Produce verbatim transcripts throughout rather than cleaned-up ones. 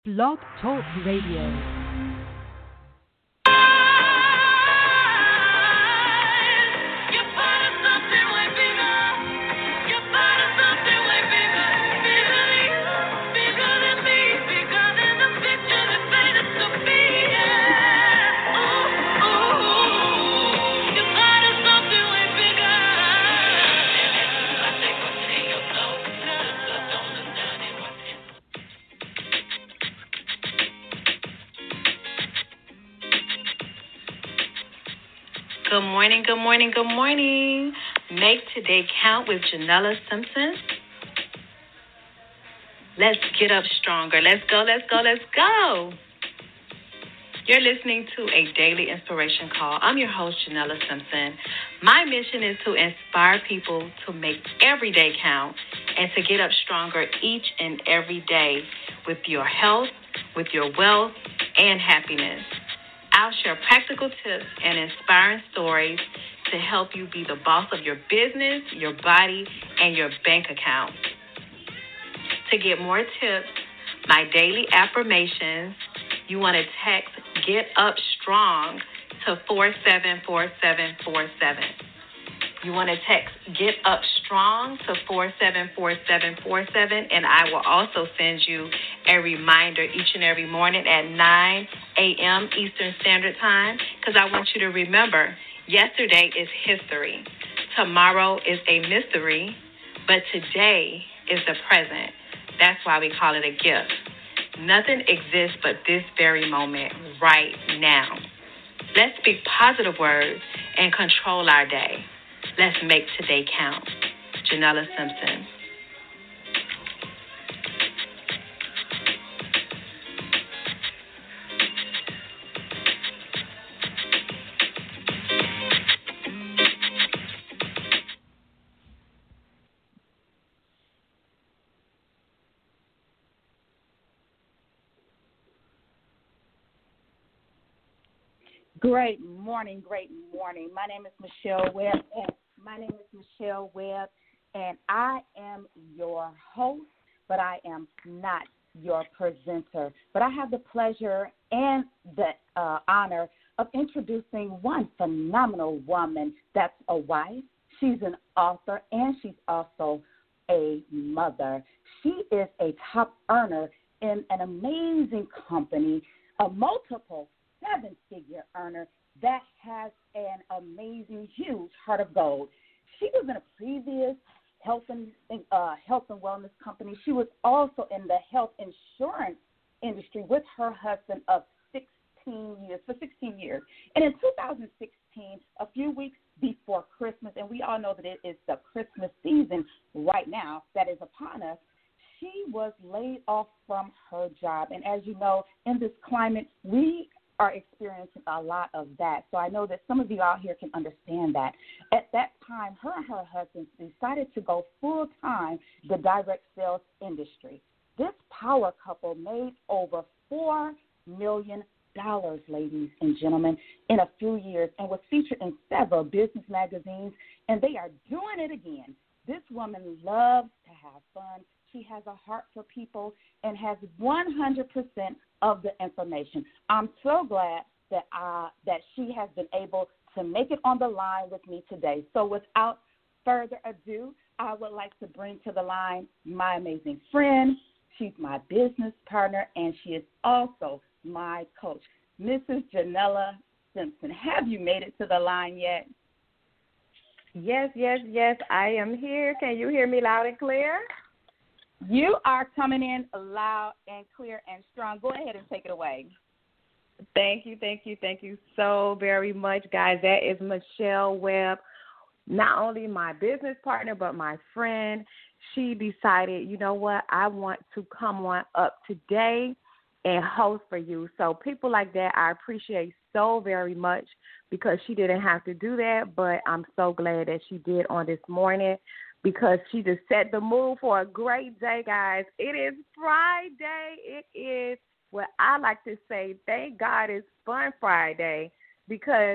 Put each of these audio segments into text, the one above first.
Blog Talk Radio. Good morning, good morning, good morning. Make today count with Janella Simpson. Let's get up stronger. Let's go, let's go, let's go. You're listening to a daily inspiration call. I'm your host, Janella Simpson. My mission is to inspire people to make every day count and to get up stronger each and every day with your health, with your wealth, and happiness. I'll share practical tips and inspiring stories to help you be the boss of your business, your body, and your bank account. To get more tips, my daily affirmations, you want to text Get Up Strong to four seven four seven four seven. You want to text Get Up Strong to four seven four seven four seven, and I will also send you a reminder each and every morning at nine a.m. Eastern Standard Time, because I want you to remember, yesterday is history. Tomorrow is a mystery, but today is the present. That's why we call it a gift. Nothing exists but this very moment right now. Let's speak positive words and control our day. Let's make today count. Janella Simpson. Great morning, great morning. My name is Michelle Webb, and my name is Michelle Webb, and I am your host, but I am not your presenter. But I have the pleasure and the uh, honor of introducing one phenomenal woman that's a wife. She's an author, and she's also a mother. She is a top earner in an amazing company, a multiple seven-figure earner that has an amazing, huge heart of gold. She was in a previous health and uh, health and wellness company. She was also in the health insurance industry with her husband of sixteen years, for sixteen years. And in two thousand sixteen, a few weeks before Christmas, and we all know that it is the Christmas season right now that is upon us, she was laid off from her job. And as you know, in this climate, we are experiencing a lot of that. So I know that some of you out here can understand that. At that time, her and her husband decided to go full-time the direct sales industry. This power couple made over four million dollars, ladies and gentlemen, in a few years, and was featured in several business magazines, and they are doing it again. This woman loves to have fun. She has a heart for people and has one hundred percent of the information. I'm so glad that uh, that she has been able to make it on the line with me today. So without further ado, I would like to bring to the line my amazing friend. She's my business partner, and she is also my coach, Missus Janella Simpson. Have you made it to the line yet? Yes, yes, yes, I am here. Can you hear me loud and clear? You are coming in loud and clear and strong. Go ahead and take it away. Thank you, thank you, thank you so very much, guys. That is Michelle Webb, not only my business partner, but my friend. She decided, you know what, I want to come on up today and host for you. So people like that, I appreciate so very much, because she didn't have to do that, but I'm so glad that she did on this morning, because she just set the mood for a great day, guys. It is Friday. It is what I like to say, thank God it's Fun Friday, because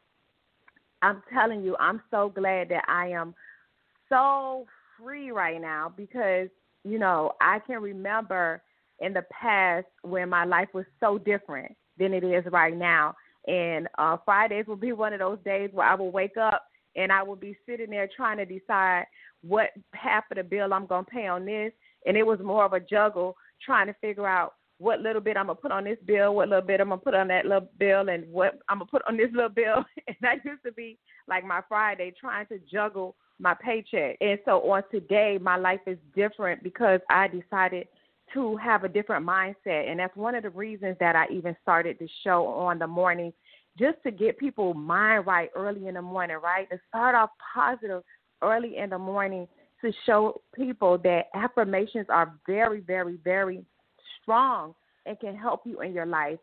I'm telling you, I'm so glad that I am so free right now, because, you know, I can remember in the past when my life was so different than it is right now. And uh, Fridays will be one of those days where I will wake up and I will be sitting there trying to decide what half of the bill I'm going to pay on this. And it was more of a juggle trying to figure out what little bit I'm going to put on this bill, what little bit I'm going to put on that little bill, and what I'm going to put on this little bill. And that used to be like my Friday, trying to juggle my paycheck. And so on today, my life is different because I decided to have a different mindset. And that's one of the reasons that I even started the show on the morning, just to get people mind right early in the morning, right? To start off positive early in the morning, to show people that affirmations are very, very, very strong and can help you in your life.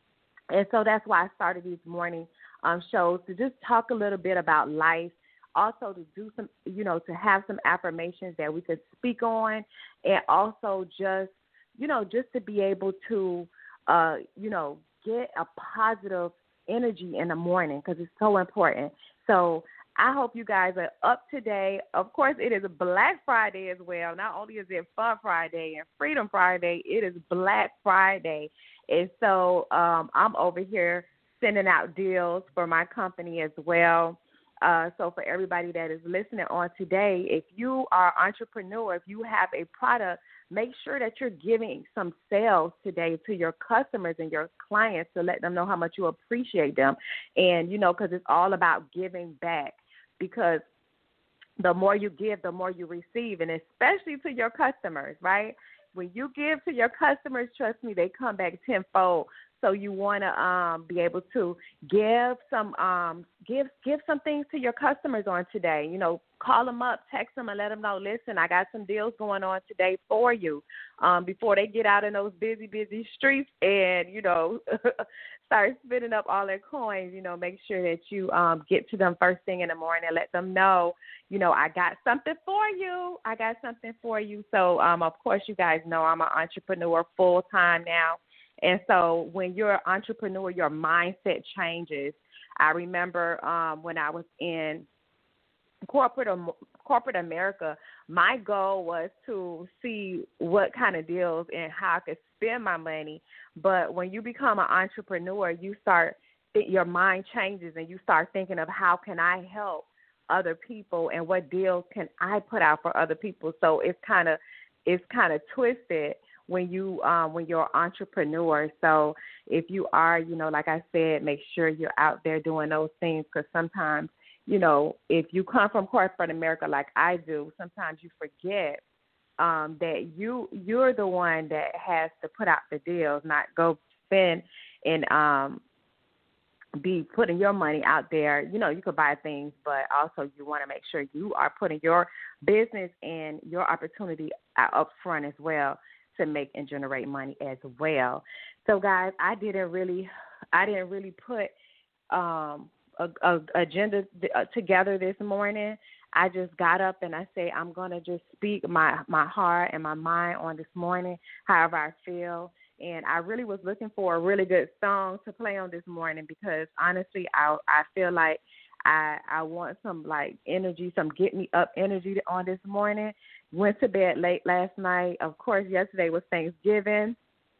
And so that's why I started these morning um, shows, to just talk a little bit about life, also to do some, you know, to have some affirmations that we could speak on, and also just, you know, just to be able to, uh, you know, get a positive energy in the morning, because it's so important. So I hope you guys are up today. Of course, it is Black Friday as well. Not only is it Fun Friday and Freedom Friday, it is Black Friday. And so um, I'm over here sending out deals for my company as well. Uh, so for everybody that is listening on today, if you are an entrepreneur, if you have a product, make sure that you're giving some sales today to your customers and your clients to let them know how much you appreciate them. And, you know, because it's all about giving back, because the more you give, the more you receive, and especially to your customers, right? When you give to your customers, trust me, they come back tenfold. So you want to um, be able to give some um, give give some things to your customers on today. You know, call them up, text them, and let them know, listen, I got some deals going on today for you, um, before they get out in those busy, busy streets and, you know, start spending up all their coins. You know, make sure that you um, get to them first thing in the morning, let them know, you know, I got something for you. I got something for you. So, um, of course, you guys know I'm an entrepreneur full time now. And so when you're an entrepreneur, your mindset changes. I remember um, when I was in corporate corporate America, my goal was to see what kind of deals and how I could spend my money. But when you become an entrepreneur, you start, your mind changes and you start thinking of how can I help other people and what deals can I put out for other people. So it's kind of it's kind of twisted when you um, when you're an entrepreneur. So if you are, you know, like I said, make sure you're out there doing those things, because sometimes, you know, if you come from corporate America like I do, sometimes you forget um, that you you're the one that has to put out the deals, not go spend and um, be putting your money out there. You know, you could buy things, but also you want to make sure you are putting your business and your opportunity up front as well, to make and generate money as well. So guys, I didn't really, I didn't really put um, a, a agenda together this morning. I just got up and I say, I'm going to just speak my, my heart and my mind on this morning, however I feel. And I really was looking for a really good song to play on this morning, because honestly, I I feel like I I want some like energy, some get me up energy on this morning. Went to bed late last night. Of course, yesterday was Thanksgiving,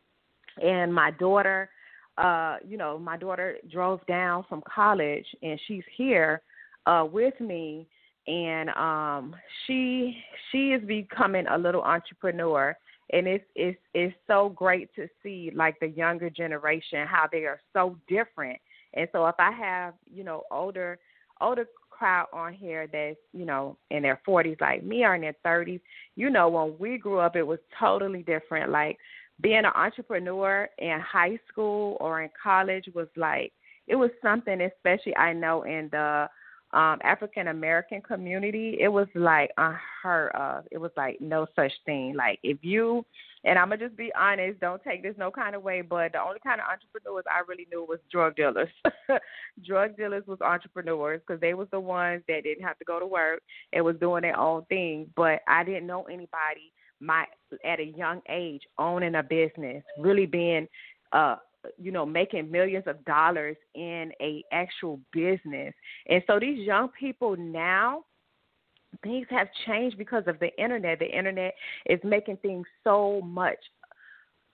and my daughter, uh, you know, my daughter drove down from college, and she's here uh, with me, and um, she she is becoming a little entrepreneur, and it's it's it's so great to see like the younger generation, how they are so different. And so if I have, you know, older older crowd on here that's, you know, in their forties like me, or in their thirties, you know, when we grew up, it was totally different. Like being an entrepreneur in high school or in college was like, it was something, especially I know in the um, African-American community, it was like unheard of. It was like no such thing. Like if you, and I'm going to just be honest, don't take this no kind of way, but the only kind of entrepreneurs I really knew was drug dealers. Drug dealers was entrepreneurs, because they was the ones that didn't have to go to work and was doing their own thing. But I didn't know anybody my at a young age owning a business, really being uh you know, making millions of dollars in a actual business. And so these young people now, things have changed because of the internet. The internet is making things so much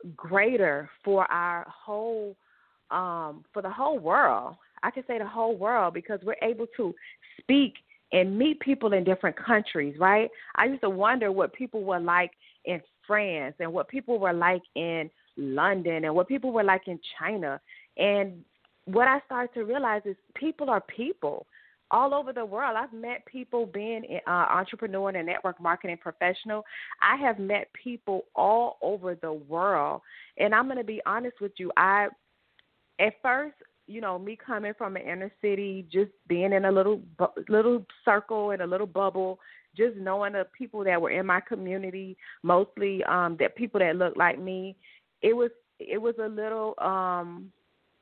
greater for our whole, um, for the whole world. I can say the whole world because we're able to speak and meet people in different countries, right? I used to wonder what people were like in France and what people were like in London and what people were like in China. And what I started to realize is people are people all over the world. I've met people being an uh, entrepreneur and a network marketing professional. I have met people all over the world. And I'm going to be honest with you. I, at first, you know, me coming from an inner city, just being in a little little circle and a little bubble, just knowing the people that were in my community, mostly um, that people that looked like me, it was it was a little, um,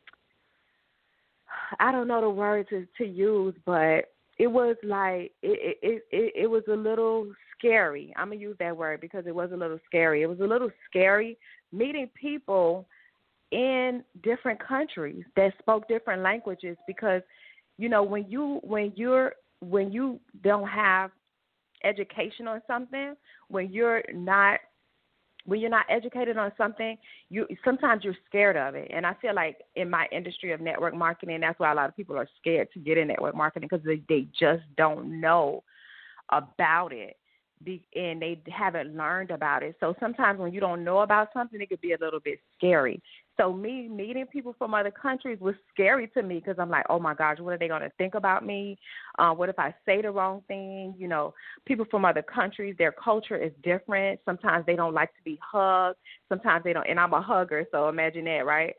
I don't know the word to, to use, but it was like, it, it, it, it was a little scary. I'm going to use that word because it was a little scary. It was a little scary meeting people in different countries that spoke different languages because, you know, when you when you're when you don't have education on something, when you're not when you're not educated on something, you sometimes you're scared of it. And I feel like in my industry of network marketing, that's why a lot of people are scared to get in network marketing because they, they just don't know about it. Be, and they haven't learned about it. So sometimes when you don't know about something, it could be a little bit scary. So me meeting people from other countries was scary to me because I'm like, oh, my gosh, what are they going to think about me? Uh, what if I say the wrong thing? You know, people from other countries, their culture is different. Sometimes they don't like to be hugged. Sometimes they don't. And I'm a hugger, so imagine that, right?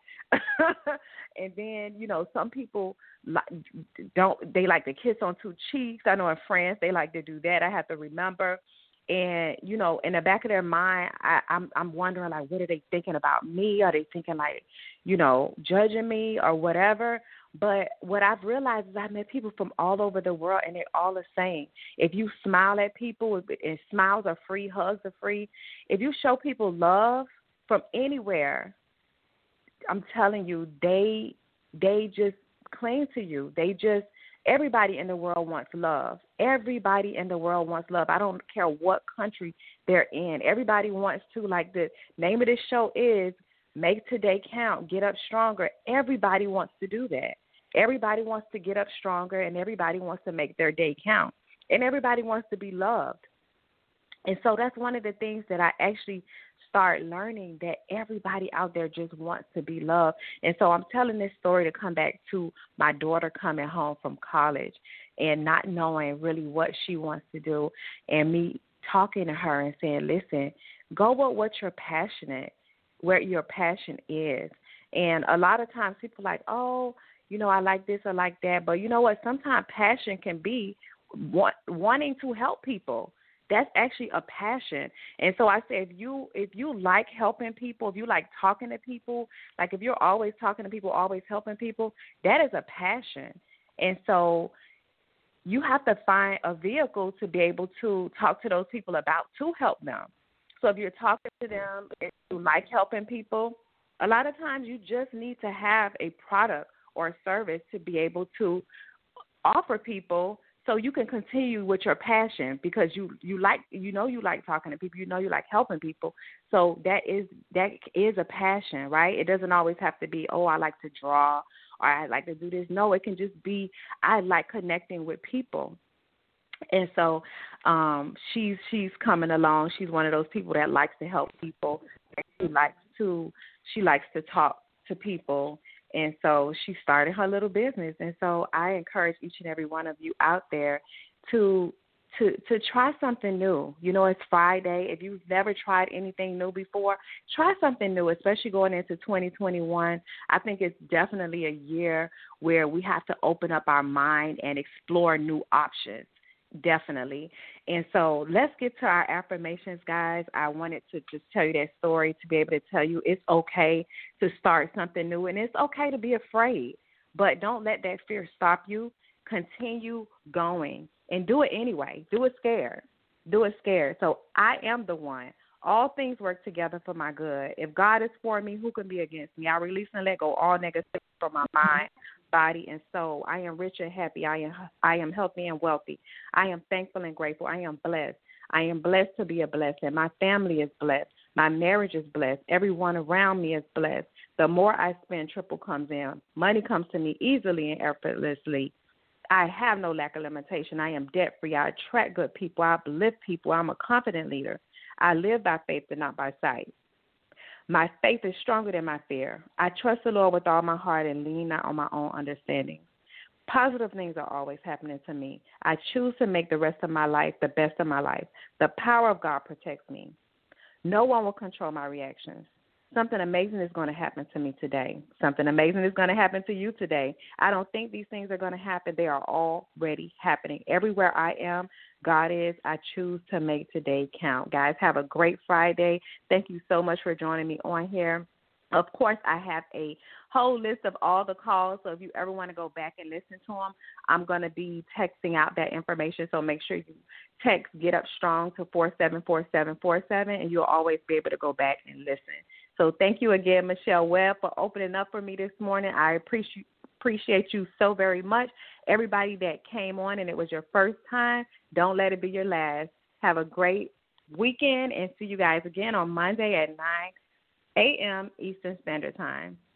And then, you know, some people don't, they like to kiss on two cheeks. I know in France they like to do that. I have to remember. And, you know, in the back of their mind, I, I'm I'm wondering, like, what are they thinking about me? Are they thinking, like, you know, judging me or whatever? But what I've realized is I've met people from all over the world, and they're all the same. If you smile at people, and smiles are free, hugs are free. If you show people love from anywhere, I'm telling you, they they just cling to you. They just, everybody in the world wants love. Everybody in the world wants love. I don't care what country they're in. Everybody wants to, like the name of this show is Make Today Count, Get Up Stronger. Everybody wants to do that. Everybody wants to get up stronger, and everybody wants to make their day count. And everybody wants to be loved. And so that's one of the things that I actually start learning, that everybody out there just wants to be loved. And so I'm telling this story to come back to my daughter coming home from college and not knowing really what she wants to do, and me talking to her and saying, listen, go with what you're passionate, where your passion is. And a lot of times people are like, oh, you know, I like this, I like that. But you know what? Sometimes passion can be want, wanting to help people. That's actually a passion. And so I say, if you if you like helping people, if you like talking to people, like if you're always talking to people, always helping people, that is a passion. And so you have to find a vehicle to be able to talk to those people about, to help them. So if you're talking to them, if you like helping people, a lot of times you just need to have a product or a service to be able to offer people, so you can continue with your passion, because you, you like, you know, you like talking to people, you know, you like helping people. So that is, that is a passion, right? It doesn't always have to be, oh, I like to draw or I like to do this. No, it can just be, I like connecting with people. And so um, she's, she's coming along. She's one of those people that likes to help people. And she likes to, she likes to talk to people. And so she started her little business. And so I encourage each and every one of you out there to to to try something new. You know, it's Friday. If you've never tried anything new before, try something new, especially going into twenty twenty-one. I think it's definitely a year where we have to open up our mind and explore new options. Definitely. And so let's get to our affirmations, guys. I wanted to just tell you that story to be able to tell you it's okay to start something new, and it's okay to be afraid, but don't let that fear stop you. Continue going and do it anyway. Do it scared. Do it scared. So I am the one. All things work together for my good. If God is for me, who can be against me? I release and let go all negativity from my mind, body, and soul. I am rich and happy. I am I am healthy and wealthy. I am thankful and grateful. I am blessed. I am blessed to be a blessing. My family is blessed. My marriage is blessed. Everyone around me is blessed. The more I spend, triple comes in. Money comes to me easily and effortlessly. I have no lack of limitation. I am debt-free. I attract good people. I uplift people. I'm a confident leader. I live by faith and not by sight. My faith is stronger than my fear. I trust the Lord with all my heart and lean not on my own understanding. Positive things are always happening to me. I choose to make the rest of my life the best of my life. The power of God protects me. No one will control my reactions. Something amazing is going to happen to me today. Something amazing is going to happen to you today. I don't think these things are going to happen. They are already happening. Everywhere I am, God is. I choose to make today count. Guys, have a great Friday. Thank you so much for joining me on here. Of course, I have a whole list of all the calls, so if you ever want to go back and listen to them, I'm going to be texting out that information, so make sure you text Get Up Strong to four seven four seven four seven, and you'll always be able to go back and listen. So thank you again, Michelle Webb, for opening up for me this morning. I appreciate appreciate you so very much. Everybody that came on and it was your first time, don't let it be your last. Have a great weekend, and see you guys again on Monday at nine a.m. Eastern Standard Time.